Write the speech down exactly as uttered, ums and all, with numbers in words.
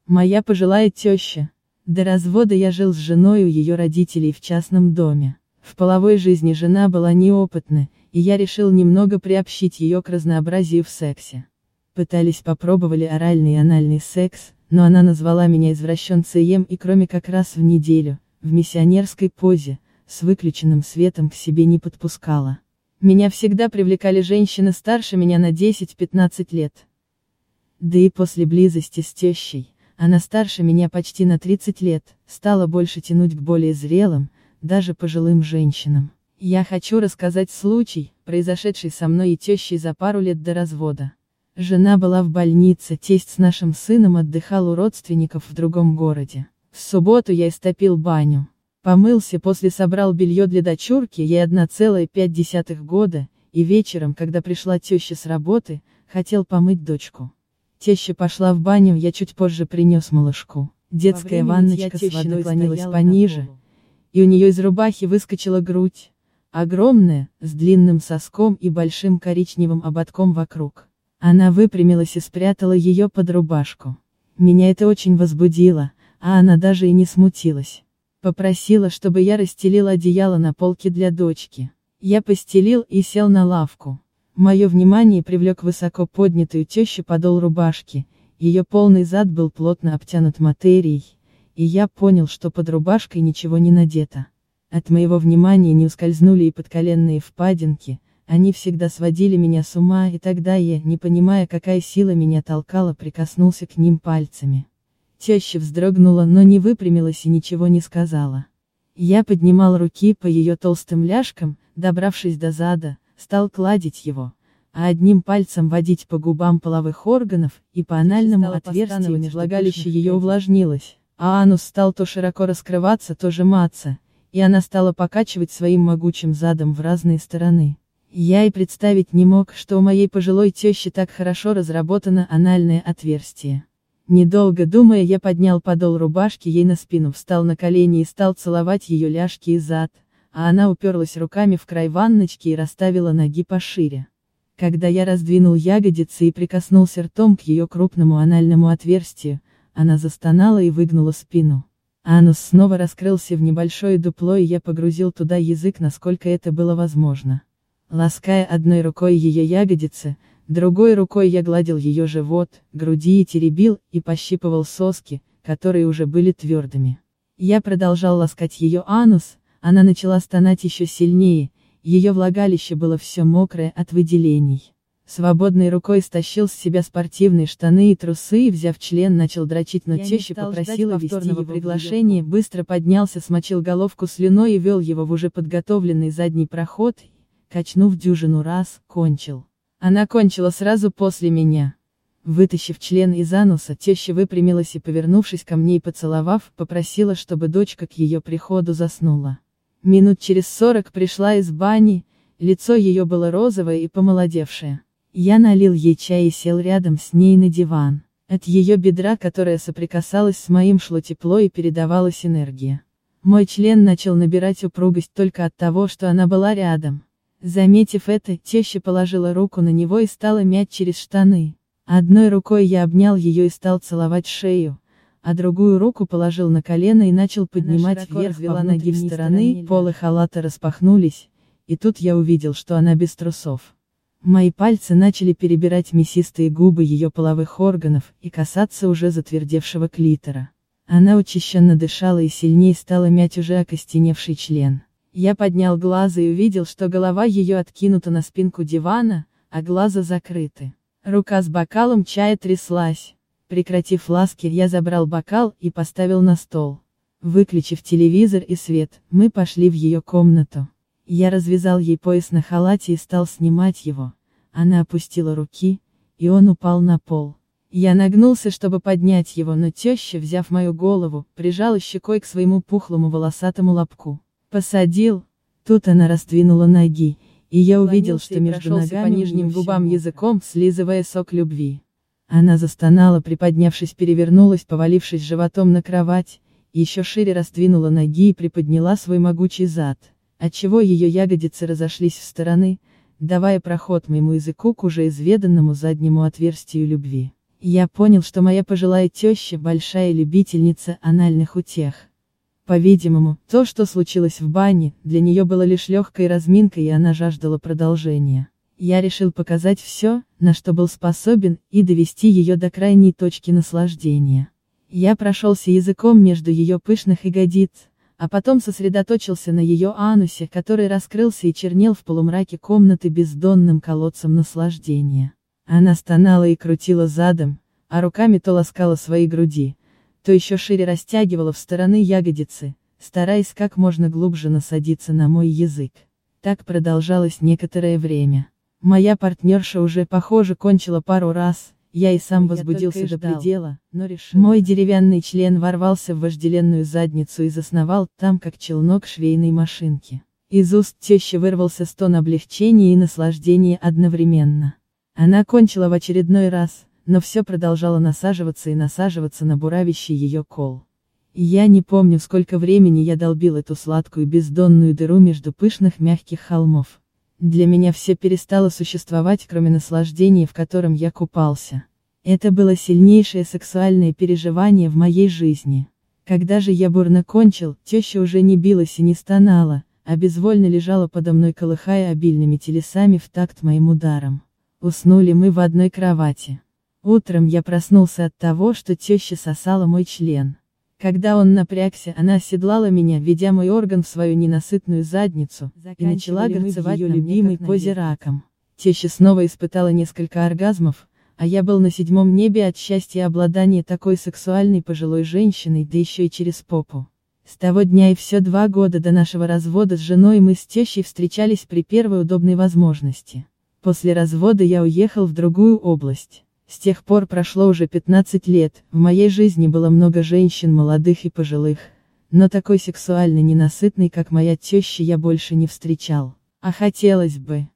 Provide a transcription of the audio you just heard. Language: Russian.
Моя пожилая теща. До развода я жил с женой у ее родителей в частном доме. В половой жизни жена была неопытна, и я решил немного приобщить ее к разнообразию в сексе. Пытались попробовали оральный и анальный секс, но она назвала меня извращенцем и кроме как раз в неделю, в миссионерской позе, с выключенным светом к себе не подпускала. Меня всегда привлекали женщины старше меня на десять-пятнадцать лет. Да и после близости с тещей, она старше меня почти на тридцать лет, стала больше тянуть к более зрелым, даже пожилым женщинам. Я хочу рассказать случай, произошедший со мной и тещей за пару лет до развода. Жена была в больнице, тесть с нашим сыном отдыхал у родственников в другом городе. В субботу я истопил баню. Помылся, после собрал белье для дочурки, ей одна целая пять десятых года, и вечером, когда пришла теща с работы, хотел помыть дочку. Теща пошла в баню, я чуть позже принес малышку. Детская ванночка с водой наклонилась пониже, и у нее из рубахи выскочила грудь. Огромная, с длинным соском и большим коричневым ободком вокруг. Она выпрямилась и спрятала ее под рубашку. Меня это очень возбудило, а она даже и не смутилась. Попросила, чтобы я расстелил одеяло на полке для дочки. Я постелил и сел на лавку. Мое внимание привлек высоко поднятую тещу подол рубашки, ее полный зад был плотно обтянут материей, и я понял, что под рубашкой ничего не надето. От моего внимания не ускользнули и подколенные впадинки, они всегда сводили меня с ума, и тогда я, не понимая, какая сила меня толкала, прикоснулся к ним пальцами. Теща вздрогнула, но не выпрямилась и ничего не сказала. Я поднимал руки по ее толстым ляжкам, добравшись до зада, стал гладить его, а одним пальцем водить по губам половых органов, и по анальному отверстию между влагалище ее увлажнилось, а анус стал то широко раскрываться, то сжиматься, и она стала покачивать своим могучим задом в разные стороны. Я и представить не мог, что у моей пожилой тещи так хорошо разработано анальное отверстие. Недолго думая, я поднял подол рубашки ей на спину, встал на колени и стал целовать ее ляжки и зад, а она уперлась руками в край ванночки и расставила ноги пошире. Когда я раздвинул ягодицы и прикоснулся ртом к ее крупному анальному отверстию, она застонала и выгнула спину. Анус снова раскрылся в небольшое дупло, и я погрузил туда язык, насколько это было возможно. Лаская одной рукой ее ягодицы, другой рукой я гладил ее живот, груди и теребил, и пощипывал соски, которые уже были твердыми. Я продолжал ласкать ее анус, она начала стонать еще сильнее, ее влагалище было все мокрое от выделений. Свободной рукой стащил с себя спортивные штаны и трусы и, взяв член, начал дрочить, но теща попросила повторного приглашения, быстро поднялся, смочил головку слюной и вел его в уже подготовленный задний проход, качнув дюжину раз, кончил. Она кончила сразу после меня. Вытащив член из ануса, теща выпрямилась и, повернувшись ко мне и поцеловав, попросила, чтобы дочка к ее приходу заснула. Минут через сорок пришла из бани, лицо ее было розовое и помолодевшее. Я налил ей чай и сел рядом с ней на диван. От ее бедра, которое соприкасалось с моим, шло тепло и передавалась энергия. Мой член начал набирать упругость только от того, что она была рядом. Заметив это, теща положила руку на него и стала мять через штаны. Одной рукой я обнял ее и стал целовать шею, а другую руку положил на колено и начал поднимать вверх по внутренней стороны, полы халата распахнулись, и тут я увидел, что она без трусов. Мои пальцы начали перебирать мясистые губы ее половых органов и касаться уже затвердевшего клитора. Она учащенно дышала и сильнее стала мять уже окостеневший член. Я поднял глаза и увидел, что голова ее откинута на спинку дивана, а глаза закрыты. Рука с бокалом чая тряслась. Прекратив ласки, я забрал бокал и поставил на стол. Выключив телевизор и свет, мы пошли в ее комнату. Я развязал ей пояс на халате и стал снимать его. Она опустила руки, и он упал на пол. Я нагнулся, чтобы поднять его, но теща, взяв мою голову, прижала щекой к своему пухлому волосатому лобку. Посадил. Тут она раздвинула ноги, и я увидел, что между ногами по нижним губам языком, слизывая сок любви. Она застонала, приподнявшись, перевернулась, повалившись животом на кровать, еще шире раздвинула ноги и приподняла свой могучий зад, отчего ее ягодицы разошлись в стороны, давая проход моему языку к уже изведанному заднему отверстию любви. Я понял, что моя пожилая теща большая любительница анальных утех. По-видимому, то, что случилось в бане, для нее было лишь легкой разминкой, и она жаждала продолжения. Я решил показать все, на что был способен, и довести ее до крайней точки наслаждения. Я прошелся языком между ее пышных ягодиц, а потом сосредоточился на ее анусе, который раскрылся и чернел в полумраке комнаты бездонным колодцем наслаждения. Она стонала и крутила задом, а руками то ласкала свои груди, то еще шире растягивала в стороны ягодицы, стараясь как можно глубже насадиться на мой язык. Так продолжалось некоторое время. Моя партнерша уже, похоже, кончила пару раз, я и сам возбудился до предела, но решил. Мой деревянный член ворвался в вожделенную задницу и засновал там, как челнок швейной машинки. Из уст тещи вырвался стон облегчения и наслаждения одновременно. Она кончила в очередной раз, но все продолжало насаживаться и насаживаться на буравящий ее кол. И я не помню, сколько времени я долбил эту сладкую бездонную дыру между пышных мягких холмов. Для меня все перестало существовать, кроме наслаждения, в котором я купался. Это было сильнейшее сексуальное переживание в моей жизни. Когда же я бурно кончил, теща уже не билась и не стонала, а безвольно лежала подо мной, колыхая обильными телесами в такт моим ударам. Уснули мы в одной кровати. Утром я проснулся от того, что теща сосала мой член. Когда он напрягся, она оседлала меня, ведя мой орган в свою ненасытную задницу, и начала горцевать ее любимой позе раком. Теща снова испытала несколько оргазмов, а я был на седьмом небе от счастья обладания такой сексуальной пожилой женщиной, да еще и через попу. С того дня и все два года до нашего развода с женой мы с тещей встречались при первой удобной возможности. После развода я уехал в другую область. С тех пор прошло уже пятнадцать лет, в моей жизни было много женщин, молодых и пожилых, но такой сексуально ненасытной, как моя теща, я больше не встречал. А хотелось бы.